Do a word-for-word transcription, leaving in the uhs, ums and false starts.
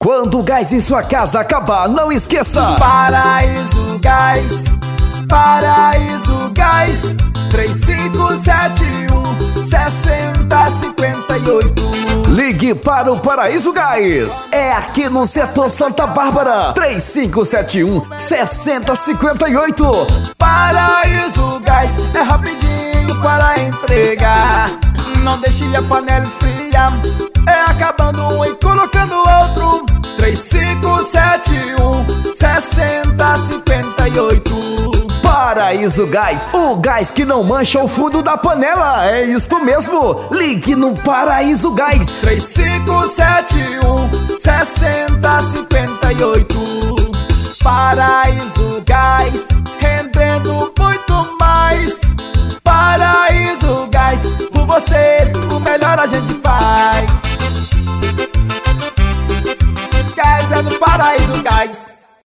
Quando o gás em sua casa acabar, não esqueça: Paraíso Gás, Paraíso Gás, três cinco sete um, seis zero cinco oito. Ligue para o Paraíso Gás. É aqui no setor Santa Bárbara. Três cinco sete um, seis zero cinco oito. Paraíso Gás é rapidinho para entregar. Não deixe a panela esfriar, é acabando um e colocando outro. Três cinco sete um, seis zero cinco oito. Paraíso Gás, o gás que não mancha o fundo da panela. É isto mesmo, ligue no Paraíso Gás. Três cinco sete um, seis zero cinco oito. Paraíso Gás, rendendo muito mais. Paraíso Gás, por você o melhor a gente faz. Gás é no Paraíso Gás.